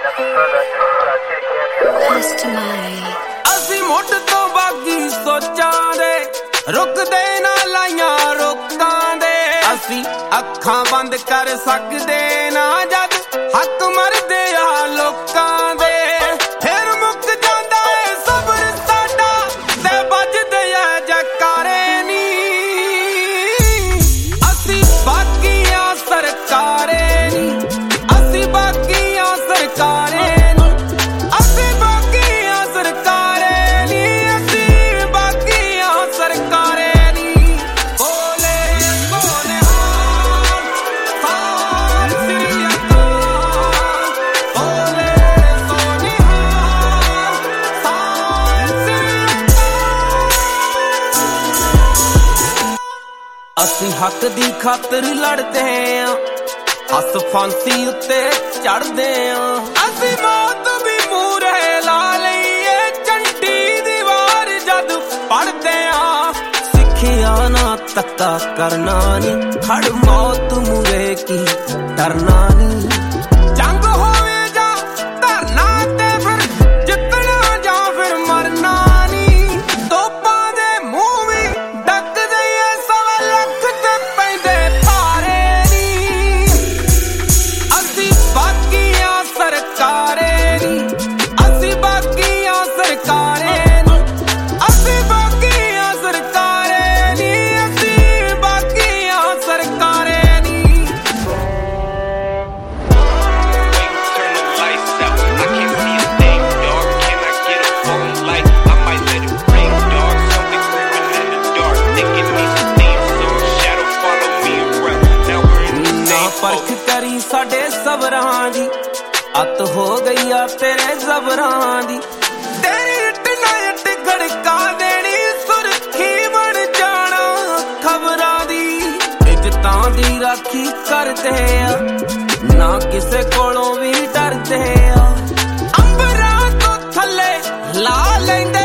ਅਸੀਂ ਮੁੱਢ ਤੋਂ ਬਾਗੀ ਸੋਚਾਂ ਦੇ ਰੁਕਦੇ ਨਾ ਲਾਈਆਂ ਰੋਕਾਂ ਦੇ ਅਸੀਂ ਅੱਖਾਂ ਬੰਦ ਕਰ ਸਕਦੇ ਨਾ ਜਦ ਹੱਕ ਮਰਦੇ ਆ ਲੋਕਾਂ ਦੇ ਫਿਰ ਮੁੱਕ ਜਾਂਦਾ ਏ ਸਬਰ ਸਾਡਾ ਤੇ ਵੱਜਦੇ ਆ ਜੈਕਾਰੇ ਨੀ ਅਸੀਂ ਬਾਕੀਆਂ ਸਰਕਾਰੇ ਨੀ ਅਸੀਂ ਬਾਕੀਆਂ ਸਰਕਾਰੇ ਅਸੀਂ ਹੱਕ ਦੀ ਖਾਤਰ ਲੜਦੇ ਆਂ ਹੱਸ ਫਾਂਸੀ ਉੱਤੇ ਚੜਦੇ ਆਂ ਅਸੀਂ ਮੌਤ ਵੀ ਮੂਹਰੇ ਲਾ ਲਈਏ ਝੰਡੀ ਦੀ ਵਾਰ ਜਦ ਪੜਦੇ ਆਂ ਸਿੱਖਿਆ ਨਾ ਧੱਕਾ ਕਰਨਾ ਨੀ ਖੜ ਮੌਤ ਮੂਹਰੇ ਕੀ ਡਰਨਾ ਨੀ ਜੰਗ ਹੋਵੇ ਜਾਂ ਧਰਨਾ ਤੇ ਫਿਰ ਜਿੱਤਣਾ ਜਾਂ ਫਿਰ ਮਰਨਾ ਨੀ ਤੋਪਾਂ ਦੇ ਮੂੰਹ ਵੀ ਡੱਕਦੇ ਸਰਕਾਰੇ ਨੀ ਅਸੀਂ ਬਾਕੀਆਂ ਸਰਕਾਰੇ ਨੀ ਅਸੀਂ ਬਾਕੀਆਂ ਸਰਕਾਰੇ ਨੀ ਅਸੀਂ ਬਾਕੀਆਂ ਸਰਕਾਰੇ ਨੀ ਨਾ ਪਰਖ ਕਰੀ ਸਾਡੇ ਸਬਰਾਂ ਦੀ ਅੱਤ ਹੋ ਗਈ ਆ ਤੇਰੇ ਜ਼ਬਰਾਂ ਦੀ ਤੇਰੀ ਇੱਟ ਨਾ ਇੱਟ ਖੜਕਾ ਦੇਣੀ ਸੁਰਖੀ ਬਣ ਜਾਣਾ ਖਬਰਾਂ ਦੀ ਇੱਜ਼ਤਾਂ ਦੀ ਰਾਖੀ ਕਰਦੇ ਆ ਨਾ ਕਿਸੇ ਕੋਲੋਂ ਵੀ ਡਰਦੇ ਆ ਅੰਬਰਾਂ ਤੋਂ ਥੱਲੇ ਲਾ ਲੈਂਦੇ